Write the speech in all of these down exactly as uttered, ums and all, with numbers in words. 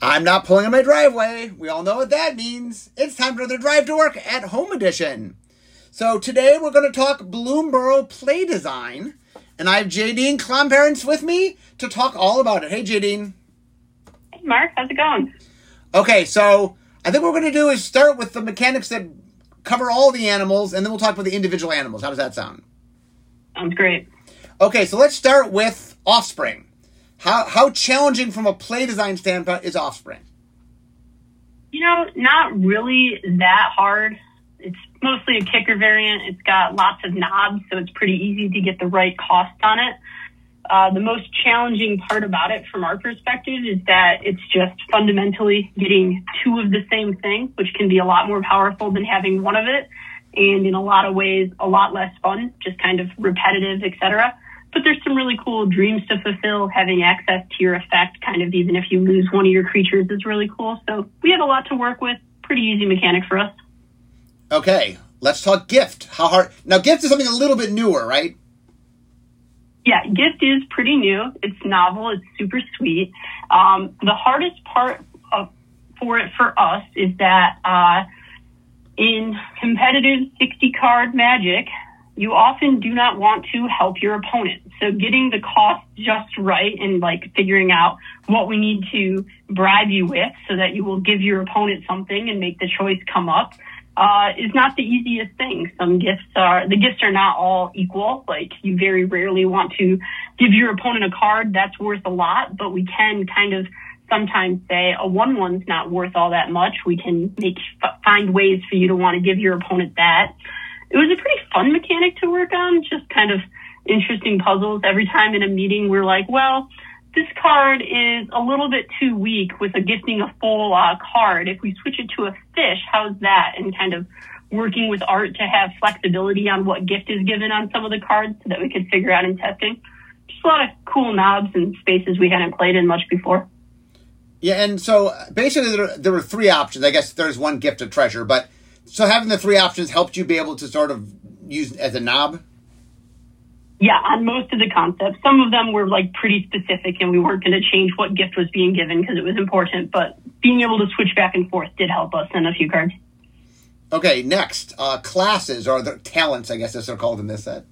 I'm not pulling in my driveway. We all know what that means. It's time for the Drive to Work at Home edition. So today we're going to talk Bloomboro play design. And I have Jadine Klomparents with me to talk all about it. Hey, Jadine. Hey, Mark. How's it going? Okay, so I think what we're going to do is start with the mechanics that cover all the animals, and then we'll talk about the individual animals. How does that sound? Sounds great. Okay, so let's start with Offspring. How how challenging from a play design standpoint is Offspring? You know, not really that hard. It's mostly a kicker variant. It's got lots of knobs, so it's pretty easy to get the right cost on it. Uh, the most challenging part about it from our perspective is that it's just fundamentally getting two of the same thing, which can be a lot more powerful than having one of it. And in a lot of ways, a lot less fun, just kind of repetitive, et cetera. But there's some really cool dreams to fulfill. Having access to your effect, kind of even if you lose one of your creatures, is really cool. So we have a lot to work with. Pretty easy mechanic for us. Okay, let's talk Gift. How hard? Now, Gift is something a little bit newer, right? Yeah, Gift is pretty new. It's novel. It's super sweet. Um, the hardest part of, for it for us is that uh, in competitive sixty-card Magic, you often do not want to help your opponent. So getting the cost just right and like figuring out what we need to bribe you with so that you will give your opponent something and make the choice come up uh, is not the easiest thing. Some gifts are, the gifts are not all equal. Like you very rarely want to give your opponent a card that's worth a lot, but we can kind of sometimes say a one one's not worth all that much. We can make, find ways for you to want to give your opponent that. It was a pretty fun mechanic to work on, just kind of interesting puzzles. Every time in a meeting, we're like, well, this card is a little bit too weak with a gifting a full uh, card. If we switch it to a fish, how's that? And kind of working with art to have flexibility on what gift is given on some of the cards so that we could figure out in testing. Just a lot of cool knobs and spaces we hadn't played in much before. Yeah, and so basically there, there were three options. I guess there's one gift of treasure, but so having the three options helped you be able to sort of use as a knob? Yeah, on most of the concepts. Some of them were like pretty specific and we weren't going to change what gift was being given because it was important, but being able to switch back and forth did help us in a few cards. Okay, next, uh, classes, or the talents, I guess as they're called in this set.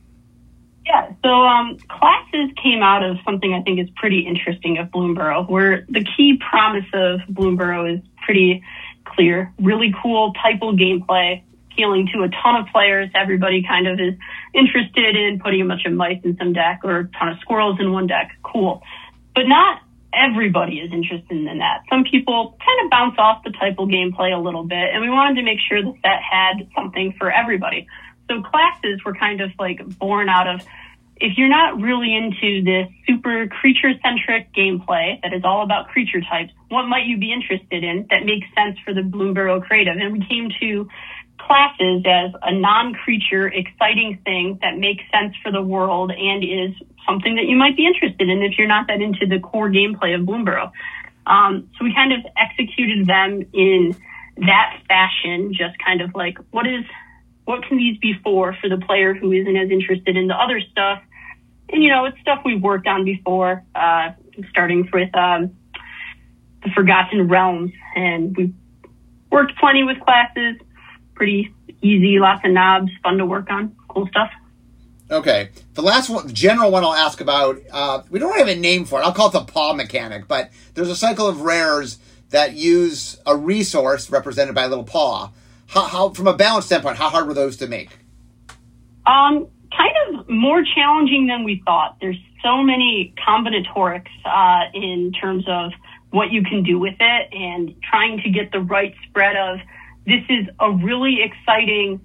Yeah, so um, classes came out of something I think is pretty interesting of Bloomboro, where the key promise of Bloomboro is pretty clear. Really cool typal gameplay, appealing to a ton of players. Everybody kind of is interested in putting a bunch of mice in some deck or a ton of squirrels in one deck. Cool. But not everybody is interested in that. Some people kind of bounce off the typal gameplay a little bit, and we wanted to make sure that that had something for everybody. So classes were kind of like born out of, if you're not really into this super creature-centric gameplay that is all about creature types, what might you be interested in that makes sense for the Bloomboro creative? And we came to classes as a non-creature, exciting thing that makes sense for the world and is something that you might be interested in if you're not that into the core gameplay of Bloomboro. Um, so we kind of executed them in that fashion, just kind of like, what is, what can these be for for the player who isn't as interested in the other stuff? And, you know, it's stuff we've worked on before, uh, starting with um, the Forgotten Realms. And we've worked plenty with classes. Pretty easy, lots of knobs, fun to work on, cool stuff. Okay. The last one, the general one I'll ask about, uh, we don't have a name for it. I'll call it the paw mechanic, but there's a cycle of rares that use a resource represented by a little paw. How, how from a balance standpoint, how hard were those to make? Um, kind of more challenging than we thought. There's so many combinatorics uh, in terms of what you can do with it and trying to get the right spread of, this is a really exciting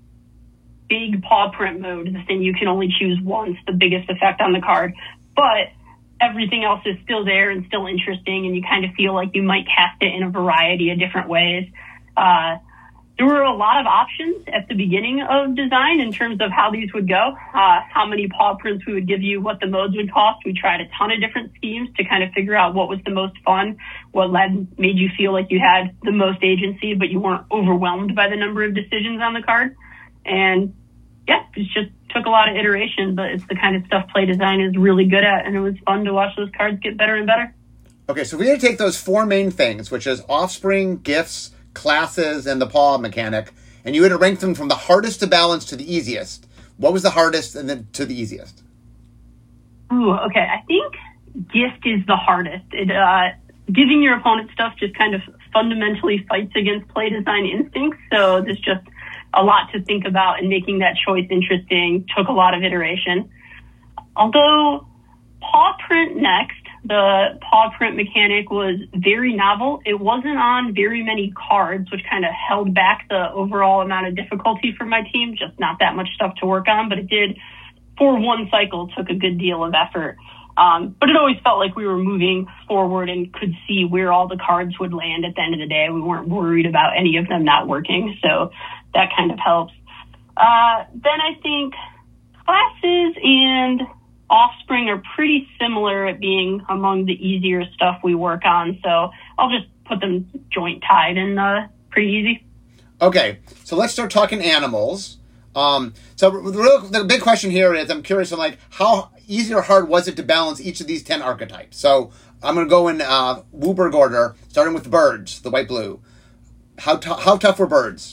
big paw print mode, the thing you can only choose once, the biggest effect on the card. But everything else is still there and still interesting, and you kind of feel like you might cast it in a variety of different ways. Uh, there were a lot of options at the beginning of design in terms of how these would go, uh, how many paw prints we would give you, what the modes would cost. We tried a ton of different schemes to kind of figure out what was the most fun, what led, made you feel like you had the most agency, but you weren't overwhelmed by the number of decisions on the card. And yeah, it just took a lot of iteration, but it's the kind of stuff play design is really good at, and it was fun to watch those cards get better and better. Okay, so we had to take those four main things, which is offspring, gifts, classes, and the paw mechanic, and you had to rank them from the hardest to balance to the easiest. What was the hardest and then to the easiest? Ooh, okay. I think gift is the hardest. It, uh, giving your opponent stuff just kind of fundamentally fights against play design instincts, so there's just a lot to think about, and making that choice interesting took a lot of iteration. Although paw print next, the paw print mechanic was very novel. It wasn't on very many cards, which kind of held back the overall amount of difficulty for my team. Just not that much stuff to work on, but it did, for one cycle, took a good deal of effort. Um, but it always felt like we were moving forward and could see where all the cards would land at the end of the day. We weren't worried about any of them not working, so that kind of helps. Uh, then I think classes and offspring are pretty similar at being among the easier stuff we work on, so I'll just put them joint tied and uh, pretty easy. Okay, so let's start talking animals. Um, so the, real, the big question here is, I'm curious, I'm like, how easy or hard was it to balance each of these ten archetypes? So I'm going to go in uh, Wooburg order, starting with birds, the white-blue. How, t- how tough were birds?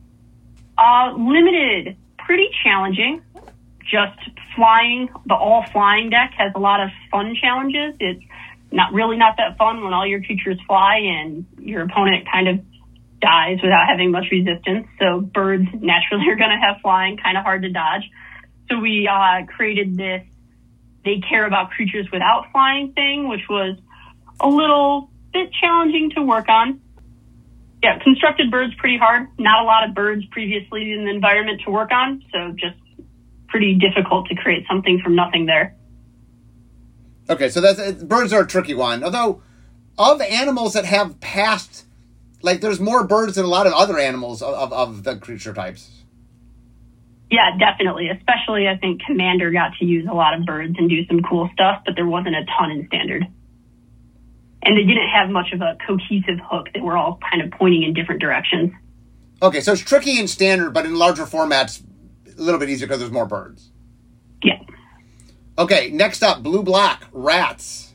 Uh, limited, pretty challenging. Just flying, the all-flying deck has a lot of fun challenges. It's not really not that fun when all your creatures fly and your opponent kind of dies without having much resistance. So birds naturally are going to have flying, kind of hard to dodge. So we uh, created this they care about creatures without flying thing, which was a little bit challenging to work on. Yeah, constructed birds pretty hard. Not a lot of birds previously in the environment to work on, so just pretty difficult to create something from nothing there. Okay, so that's birds are a tricky one. Although, of animals that have passed, like, there's more birds than a lot of other animals of, of, of the creature types. Yeah, definitely. Especially, I think Commander got to use a lot of birds and do some cool stuff, but there wasn't a ton in Standard. And they didn't have much of a cohesive hook. They were all kind of pointing in different directions. Okay, so it's tricky in Standard, but in larger formats, a little bit easier because there's more birds. Yeah. Okay, next up, blue-black, rats.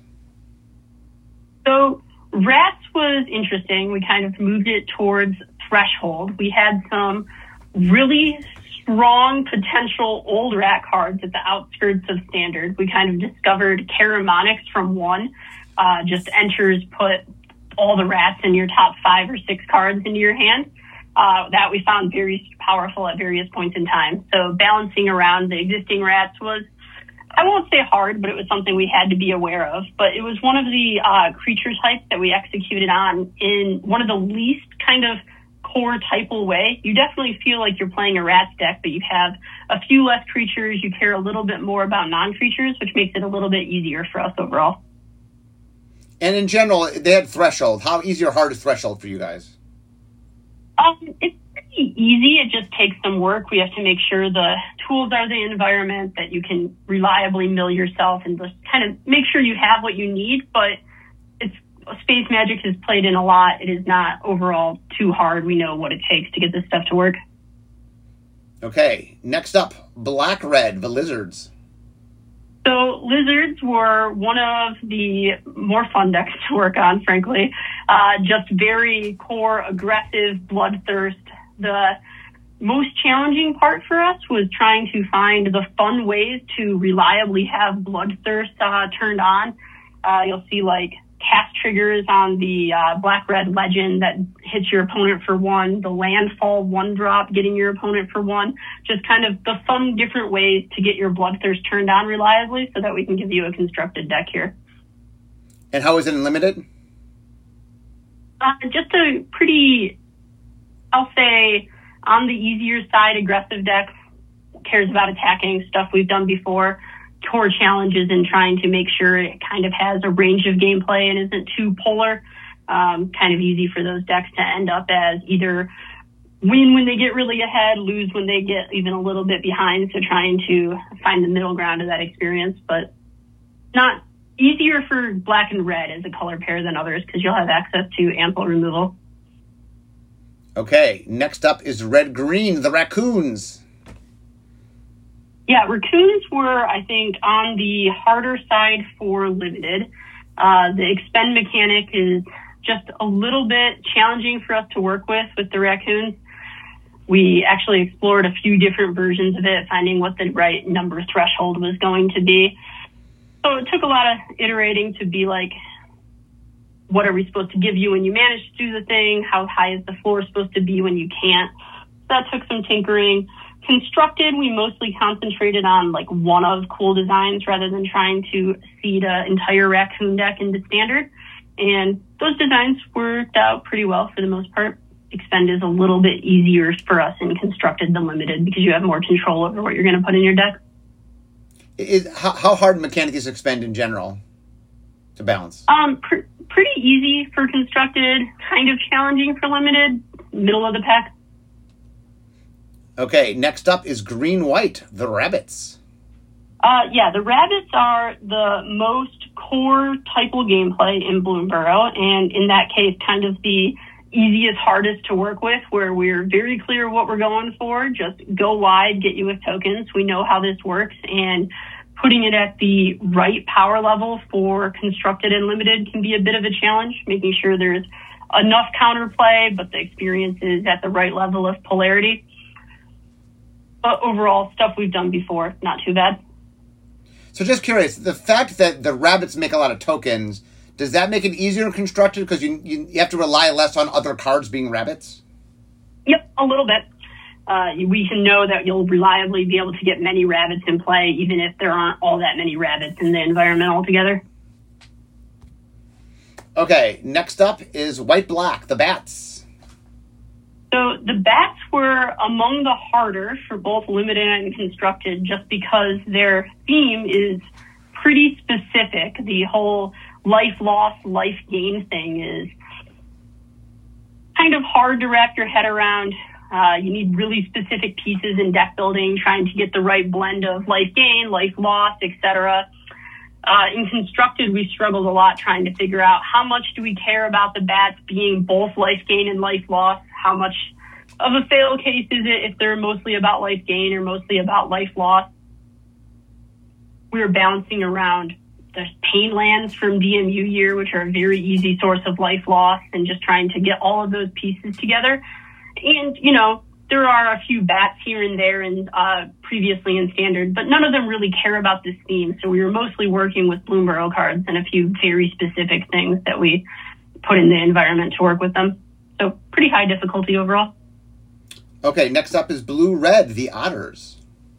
So rats was interesting. We kind of moved it towards Threshold. We had some really strong potential old rat cards at the outskirts of Standard. We kind of discovered Charamonics from one. Uh, just enters, put all the rats in your top five or six cards into your hand. Uh, that we found very powerful at various points in time. So balancing around the existing rats was, I won't say hard, but it was something we had to be aware of. But it was one of the uh, creature types that we executed on in one of the least kind of core typal way. You definitely feel like you're playing a rats deck, but you have a few less creatures. You care a little bit more about non-creatures, which makes it a little bit easier for us overall. And in general, they had Threshold. How easy or hard is Threshold for you guys? Um, it's pretty easy. It just takes some work. We have to make sure the tools are the environment, that you can reliably mill yourself, and just kind of make sure you have what you need. But it's Space Magic has played in a lot. It is not overall too hard. We know what it takes to get this stuff to work. Okay, next up, Black-Red, the Lizards. So lizards were one of the more fun decks to work on, frankly. Uh, just very core, aggressive, bloodthirst. The most challenging part for us was trying to find the fun ways to reliably have bloodthirst uh, turned on. Uh, you'll see like cast triggers on the uh, Black-Red Legend that hits your opponent for one, the landfall one drop getting your opponent for one, just kind of the fun different ways to get your bloodthirst turned on reliably so that we can give you a constructed deck here. And how is it in limited? Uh, just a pretty, I'll say, on the easier side, aggressive deck, cares about attacking stuff we've done before. Core challenges in trying to make sure it kind of has a range of gameplay and isn't too polar. Um, kind of easy for those decks to end up as either win when they get really ahead, lose when they get even a little bit behind. So trying to find the middle ground of that experience, but not easier for black and red as a color pair than others because you'll have access to ample removal. Okay, next up is red-green, the Raccoons. Yeah, Raccoons were, I think, on the harder side for limited. Uh, the expend mechanic is just a little bit challenging for us to work with with the raccoons. We actually explored a few different versions of it, finding what the right number threshold was going to be. So it took a lot of iterating to be like, what are we supposed to give you when you manage to do the thing? How high is the floor supposed to be when you can't? So that took some tinkering. Constructed, we mostly concentrated on like one of cool designs rather than trying to seed an entire raccoon deck into standard. And those designs worked out pretty well for the most part. Expend is a little bit easier for us in constructed than limited because you have more control over what you're going to put in your deck. Is, how, how hard mechanic is expend in general to balance? Um, pr- pretty easy for constructed, kind of challenging for limited, middle of the pack. Okay, next up is green-white, the rabbits. Uh, yeah, the rabbits are the most core typal gameplay in Bloomburrow, and in that case, kind of the easiest, hardest to work with, where we're very clear what we're going for. Just go wide, get you with tokens. We know how this works, and putting it at the right power level for constructed and limited can be a bit of a challenge, making sure there's enough counterplay, but the experience is at the right level of polarity. But overall, stuff we've done before, not too bad. So just curious, the fact that the rabbits make a lot of tokens, does that make it easier constructed because you, you you have to rely less on other cards being rabbits? Yep, a little bit. Uh, we can know that you'll reliably be able to get many rabbits in play, even if there aren't all that many rabbits in the environment altogether. Okay, next up is white-black, the bats. So the bats were among the harder for both limited and constructed just because their theme is pretty specific. The whole life loss, life gain thing is kind of hard to wrap your head around. Uh, you need really specific pieces in deck building, trying to get the right blend of life gain, life loss, et cetera. Uh, in constructed, we struggled a lot trying to figure out how much do we care about the bats being both life gain and life loss? How much of a fail case is it if they're mostly about life gain or mostly about life loss? We were bouncing around the pain lands from D M U year, which are a very easy source of life loss, and just trying to get all of those pieces together. And, you know, there are a few bats here and there and uh, previously in standard, but none of them really care about this theme. So we were mostly working with Bloomburrow cards and a few very specific things that we put in the environment to work with them. So pretty high difficulty overall. Okay, next up is blue-red, the otters.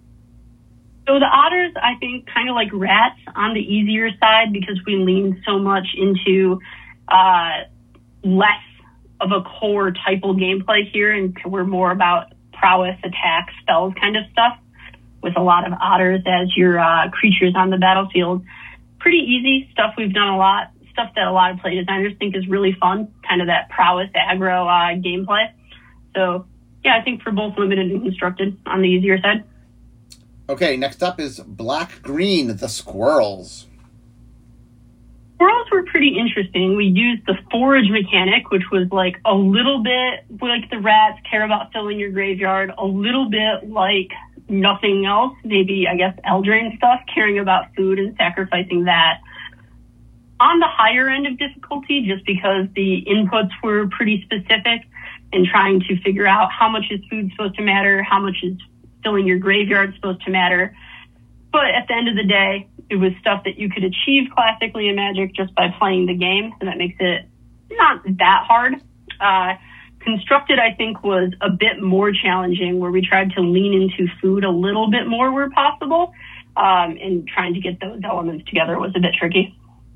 So the otters, I think, kind of like rats on the easier side because we lean so much into uh, less of a core typal gameplay here, and we're more about prowess, attack, spells kind of stuff, with a lot of otters as your uh, creatures on the battlefield. Pretty easy stuff we've done a lot, stuff that a lot of play designers think is really fun, kind of that prowess aggro uh, gameplay. So, yeah, I think for both limited and constructed on the easier side. Okay, next up is black-green, the squirrels. Squirrels were pretty interesting. We used the forage mechanic, which was like a little bit like the rats care about filling your graveyard, a little bit like nothing else, maybe, I guess, Eldraine stuff, caring about food and sacrificing that. On the higher end of difficulty, just because the inputs were pretty specific and trying to figure out how much is food supposed to matter, how much is filling your graveyard supposed to matter. But at the end of the day, it was stuff that you could achieve classically in Magic just by playing the game, so that makes it not that hard. Uh, constructed, I think, was a bit more challenging, where we tried to lean into food a little bit more where possible, um, and trying to get those elements together was a bit tricky.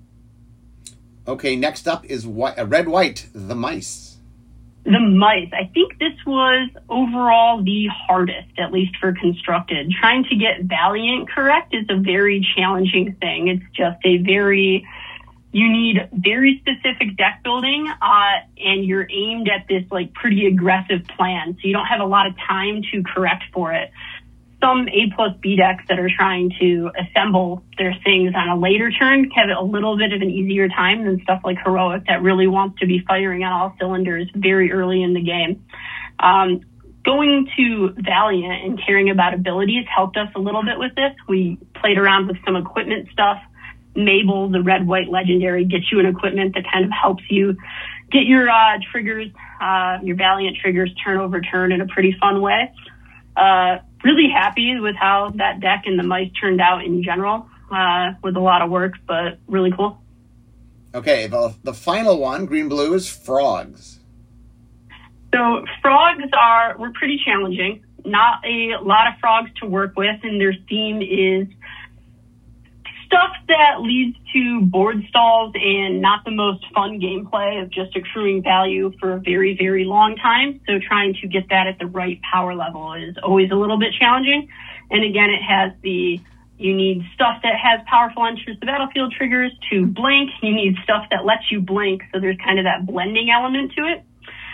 Okay, next up is white, uh, red-white, the mice. The mice. I think this was overall the hardest, at least for constructed. Trying to get Valiant correct is a very challenging thing. It's just a very, you need very specific deck building, uh, and you're aimed at this like pretty aggressive plan. So you don't have a lot of time to correct for it. Some A plus B decks that are trying to assemble their things on a later turn have a little bit of an easier time than stuff like Heroic that really wants to be firing on all cylinders very early in the game. Um, going to Valiant and caring about abilities helped us a little bit with this. We played around with some equipment stuff, Mabel, the red, white legendary, gets you an equipment that kind of helps you get your uh, triggers, uh, your Valiant triggers turn over turn in a pretty fun way. Uh, really happy with how that deck and the mice turned out in general, uh, with a lot of work, but really cool. Okay, the, the final one, green-blue, is frogs. So frogs are, were pretty challenging. Not a lot of frogs to work with, and their theme is stuff that leads to board stalls and not the most fun gameplay of just accruing value for a very, very long time. So trying to get that at the right power level is always a little bit challenging. And again, it has the, you need stuff that has powerful enters the battlefield triggers to blink. You need stuff that lets you blink. So there's kind of that blending element to it.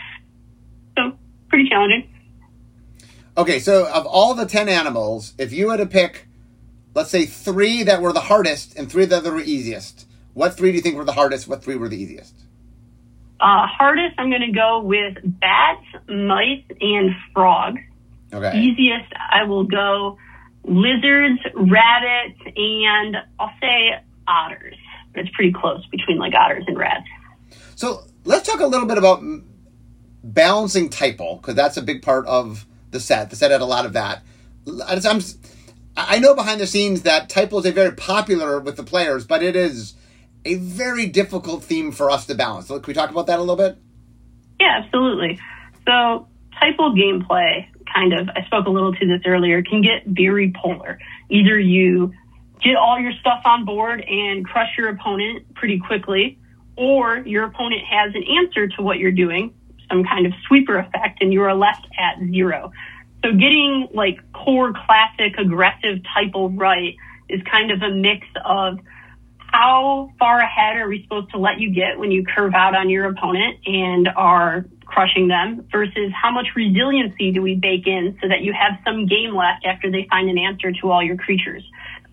So pretty challenging. Okay, so of all the ten animals, if you had to pick, let's say, three that were the hardest and three that were the easiest, what three do you think were the hardest? What three were the easiest? Uh, hardest, I'm going to go with bats, mice, and frogs. Okay. Easiest, I will go lizards, rabbits, and I'll say otters. It's pretty close between like otters and rats. So let's talk a little bit about balancing Typal, because that's a big part of the set. The set had a lot of that. I'm, I know behind the scenes that Typal is a very popular with the players, but it is a very difficult theme for us to balance. So can we talk about that a little bit? Yeah, absolutely. So Typal gameplay, kind of, I spoke a little to this earlier, can get very polar. Either you get all your stuff on board and crush your opponent pretty quickly, or your opponent has an answer to what you're doing, some kind of sweeper effect, and you are left at zero. So getting like core classic aggressive Typal right is kind of a mix of how far ahead are we supposed to let you get when you curve out on your opponent and are crushing them versus how much resiliency do we bake in so that you have some game left after they find an answer to all your creatures,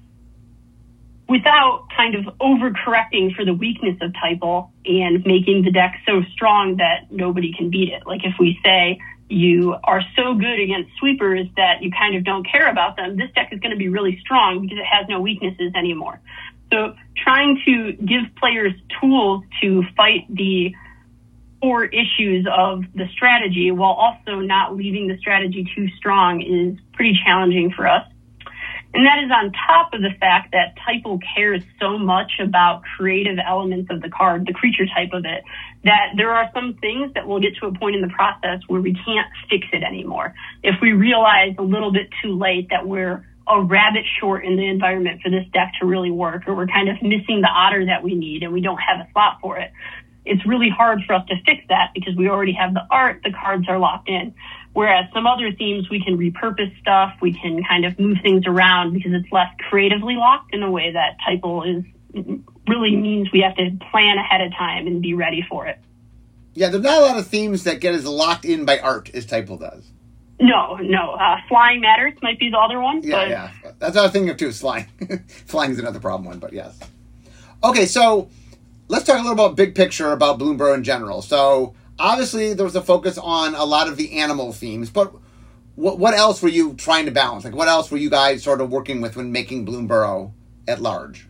without kind of overcorrecting for the weakness of Typal and making the deck so strong that nobody can beat it. Like if we say you are so good against sweepers that you kind of don't care about them, this deck is going to be really strong because it has no weaknesses anymore. So trying to give players tools to fight the core issues of the strategy while also not leaving the strategy too strong is pretty challenging for us. And that is on top of the fact that Typal cares so much about creative elements of the card, the creature type of it, that there are some things that we'll get to a point in the process where we can't fix it anymore. If we realize a little bit too late that we're a rabbit short in the environment for this deck to really work, or we're kind of missing the otter that we need and we don't have a slot for it, it's really hard for us to fix that because we already have the art, the cards are locked in. Whereas some other themes, we can repurpose stuff, we can kind of move things around because it's less creatively locked in a way that Typal is really means we have to plan ahead of time and be ready for it. Yeah, there's not a lot of themes that get as locked in by art as Typal does. No, no. Uh, Flying Matters might be the other one. Yeah, but... yeah. That's what I was thinking of too, is flying. Flying is another problem one, but yes. Okay, so let's talk a little about big picture about Bloomburrow in general. So obviously there was a focus on a lot of the animal themes, but what what else were you trying to balance? Like what else were you guys sort of working with when making Bloomburrow at large?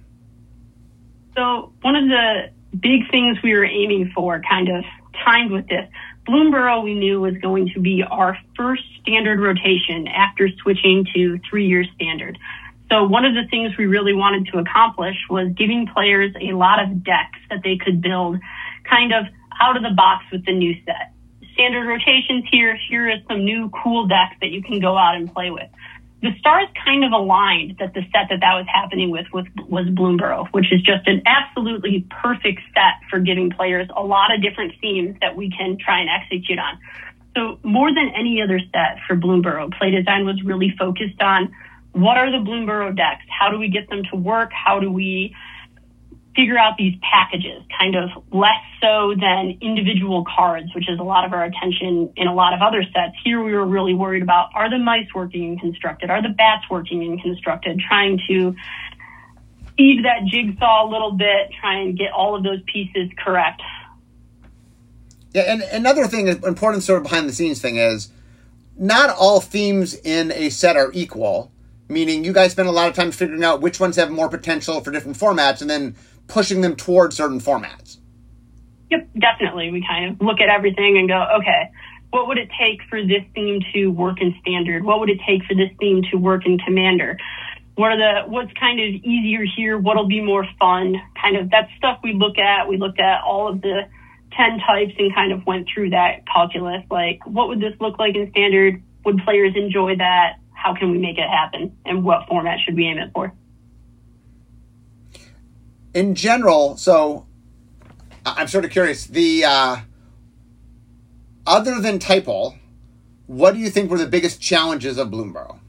So one of the big things we were aiming for kind of timed with this, Bloomburrow we knew was going to be our first standard rotation after switching to three-year standard. So one of the things we really wanted to accomplish was giving players a lot of decks that they could build kind of out of the box with the new set. Standard rotations here, here is some new cool decks that you can go out and play with. The stars kind of aligned that the set that that was happening with was, was Bloomburrow, which is just an absolutely perfect set for giving players a lot of different themes that we can try and execute on. So more than any other set for Bloomburrow, play design was really focused on what are the Bloomburrow decks? How do we get them to work? How do we figure out these packages, kind of less so than individual cards, which is a lot of our attention in a lot of other sets. Here we were really worried about, are the mice working and constructed? Are the bats working and constructed? Trying to feed that jigsaw a little bit, try and get all of those pieces correct. Yeah, and another thing, important sort of behind the scenes thing is, not all themes in a set are equal. meaning you guys spend a lot of time figuring out which ones have more potential for different formats and then pushing them towards certain formats. Yep, definitely. We kind of look at everything and go, okay, what would it take for this theme to work in Standard? What would it take for this theme to work in Commander? What are the, what's kind of easier here? What'll be more fun? Kind of that stuff we look at. We looked at all of the ten types and kind of went through that calculus. Like, what would this look like in Standard? Would players enjoy that? How can we make it happen? And what format should we aim it for? In general, so I'm sort of curious, the, uh, other than Typal, what do you think were the biggest challenges of Bloomburrow?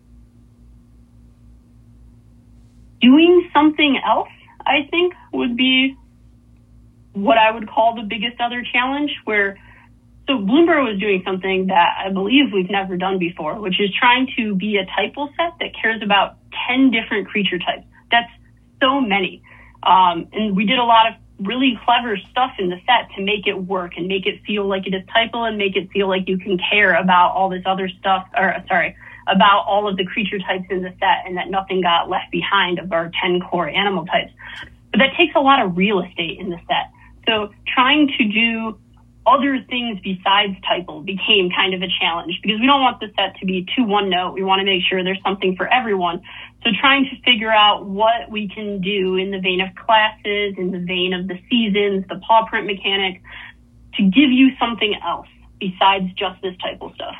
Doing something else, I think, would be what I would call the biggest other challenge, where, so Bloomburrow is doing something that I believe we've never done before, which is trying to be a Typal set that cares about ten different creature types. That's so many. Um, and we did a lot of really clever stuff in the set to make it work and make it feel like it is Typal and make it feel like you can care about all this other stuff, or sorry, about all of the creature types in the set and that nothing got left behind of our ten core animal types. But that takes a lot of real estate in the set. So trying to do other things besides Typal became kind of a challenge because we don't want the set to be too one note. We want to make sure there's something for everyone. So trying to figure out what we can do in the vein of classes, in the vein of the seasons, the paw print mechanic, to give you something else besides just this Typal stuff.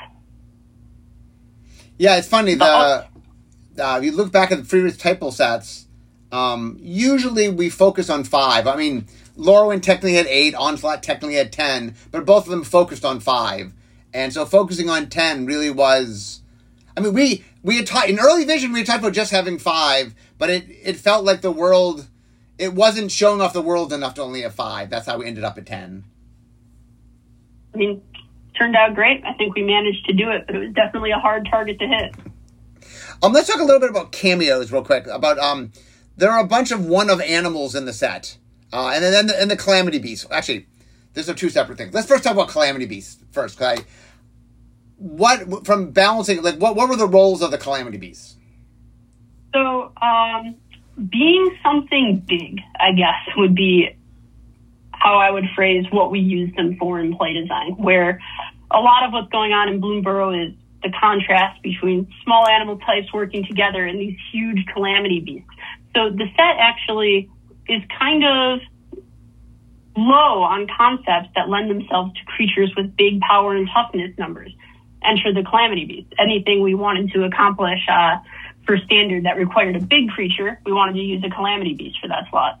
Yeah, it's funny. The uh, if you look back at the previous Typal sets, um, usually we focus on five. I mean, Lorwyn technically had eight, Onslaught technically had ten, but both of them focused on five. And so focusing on ten really was... I mean, we we had talked in early vision. We had talked about just having five, but it it felt like the world, it wasn't showing off the world enough to only have five. That's how we ended up at ten. I mean, turned out great. I think we managed to do it, but it was definitely a hard target to hit. Um, let's talk a little bit about cameos real quick. About um, there are a bunch of one of animals in the set, uh, and then and the, and the Calamity Beast. Actually, these are two separate things. Let's first talk about Calamity Beast first, because I. What, from balancing, like, what, what were the roles of the Calamity Beasts? So, um, being something big, I guess, would be how I would phrase what we use them for in play design, where a lot of what's going on in Bloomburrow is the contrast between small animal types working together and these huge Calamity Beasts. So the set actually is kind of low on concepts that lend themselves to creatures with big power and toughness numbers. Enter the Calamity Beast. Anything we wanted to accomplish uh, for Standard that required a big creature, we wanted to use a Calamity Beast for that slot.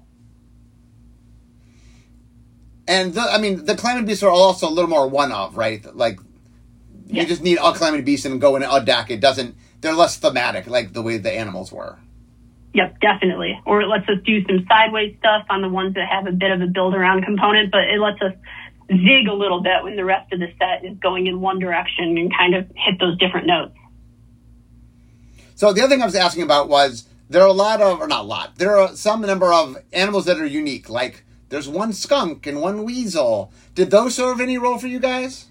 And, the, I mean, the Calamity Beasts are also a little more one-of, right? Like, you yes. just need a Calamity Beast and go in a deck. It doesn't, they're less thematic, like the way the animals were. Yep, definitely. Or it lets us do some sideways stuff on the ones that have a bit of a build-around component, but it lets us zig a little bit when the rest of the set is going in one direction and kind of hit those different notes. So the other thing I was asking about was there are a lot of, or not a lot, there are some number of animals that are unique. Like there's one skunk and one weasel. Did those serve any role for you guys?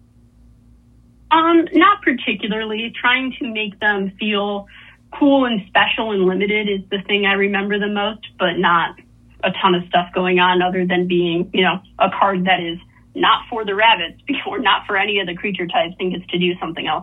Um, not particularly. Trying to make them feel cool and special and limited is the thing I remember the most, but not a ton of stuff going on other than being, you know, a card that is not for the rabbits or not for any of the creature types and gets to do something else.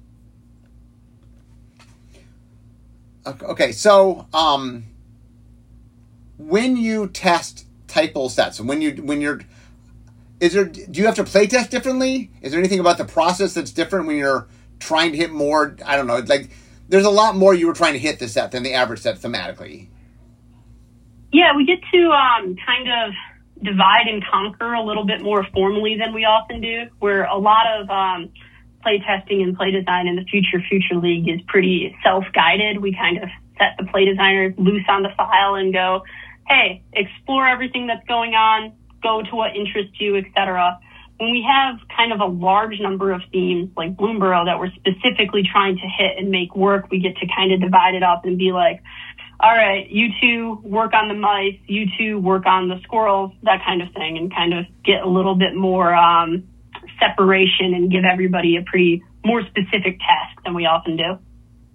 Okay, so um, when you test Typal sets, when you when you're, is there do you have to play test differently? Is there anything about the process that's different when you're trying to hit more? I don't know. Like, there's a lot more you were trying to hit this set than the average set thematically. Yeah, we get to um, kind of divide and conquer a little bit more formally than we often do, where a lot of um, play testing and play design in the Future Future League is pretty self-guided. We kind of set the play designers loose on the file and go, hey, explore everything that's going on, go to what interests you, et cetera. When we have kind of a large number of themes like Bloomburrow that we're specifically trying to hit and make work, we get to kind of divide it up and be like, all right, you two work on the mice, you two work on the squirrels, that kind of thing, and kind of get a little bit more um, separation and give everybody a pretty more specific task than we often do.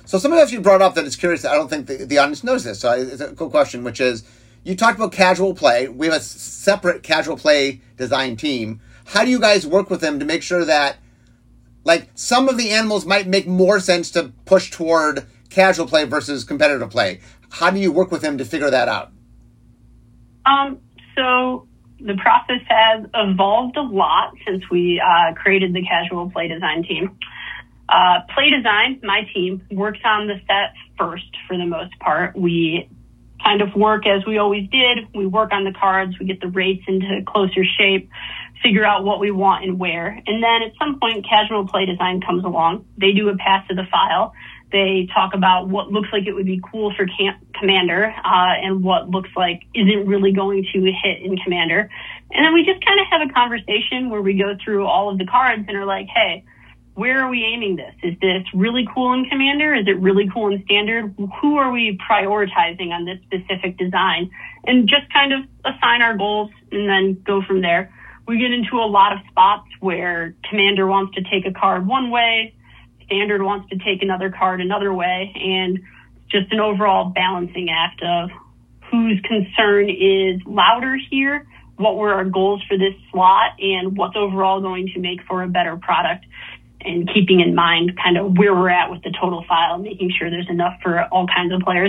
So something else you brought up that is curious, I don't think the, the audience knows this, so it's a cool question, which is, you talked about casual play. We have a separate casual play design team. How do you guys work with them to make sure that, like, some of the animals might make more sense to push toward casual play versus competitive play? How do you work with them to figure that out? Um, so the process has evolved a lot since we uh, created the casual play design team. Uh, play design, my team, works on the set first for the most part. We kind of work as we always did. We work on the cards, we get the rates into closer shape, figure out what we want and where. And then at some point, casual play design comes along. They do a pass of the file. They talk about what looks like it would be cool for camp Commander uh, and what looks like isn't really going to hit in Commander. And then we just kind of have a conversation where we go through all of the cards and are like, hey, where are we aiming this? Is this really cool in Commander? Is it really cool in Standard? Who are we prioritizing on this specific design? And just kind of assign our goals and then go from there. We get into a lot of spots where Commander wants to take a card one way, Standard wants to take another card another way, and just an overall balancing act of whose concern is louder here, what were our goals for this slot, and what's overall going to make for a better product. And keeping in mind kind of where we're at with the total file, making sure there's enough for all kinds of players.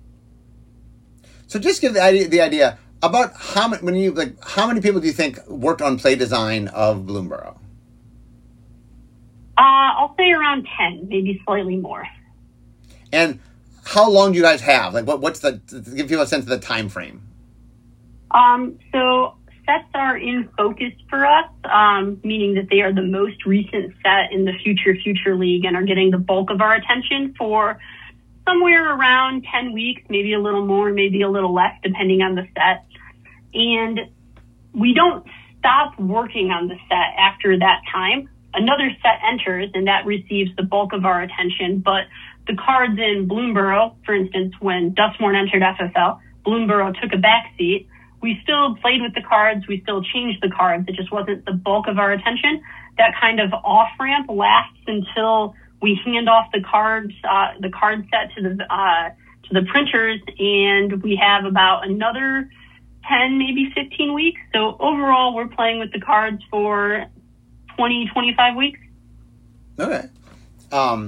So just give the idea, the idea about how many, when you like, how many people do you think worked on play design of Bloomburrow? Uh, I'll say around ten, maybe slightly more. And how long do you guys have? Like, what, what's the, to give people a sense of the time frame? Um, so sets are in focus for us, um, meaning that they are the most recent set in the Future Future League and are getting the bulk of our attention for somewhere around ten weeks, maybe a little more, maybe a little less, depending on the set. And we don't stop working on the set after that time. Another set enters, and that receives the bulk of our attention. But the cards in Bloomburrow, for instance, when Duskmourn entered F F L, Bloomburrow took a backseat. We still played with the cards. We still changed the cards. It just wasn't the bulk of our attention. That kind of off-ramp lasts until we hand off the cards, uh, the card set to the uh, to the printers, and we have about another ten, maybe fifteen weeks. So overall, we're playing with the cards for twenty, twenty-five weeks. Okay. Um,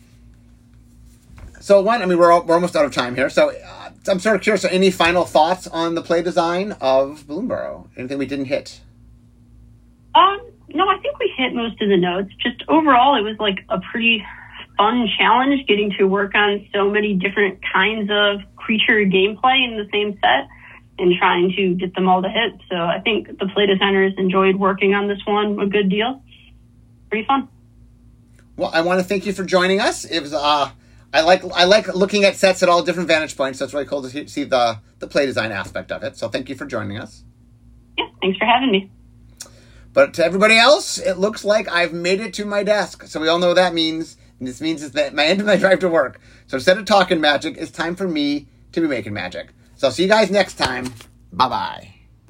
so one, I mean, we're all, we're almost out of time here. So uh, I'm sort of curious. So any final thoughts on the play design of Bloomburrow? Anything we didn't hit? Um, no, I think we hit most of the notes. Just overall, it was like a pretty fun challenge getting to work on so many different kinds of creature gameplay in the same set and trying to get them all to hit. So I think the play designers enjoyed working on this one a good deal. Pretty fun. Well, I want to thank you for joining us. It was, uh, I like I like looking at sets at all different vantage points. So it's really cool to see the, the play design aspect of it. So thank you for joining us. Yeah, thanks for having me. But to everybody else, it looks like I've made it to my desk. So we all know what that means. And this means it's that my end of my drive to work. So instead of talking magic, it's time for me to be making magic. So I'll see you guys next time. Bye-bye.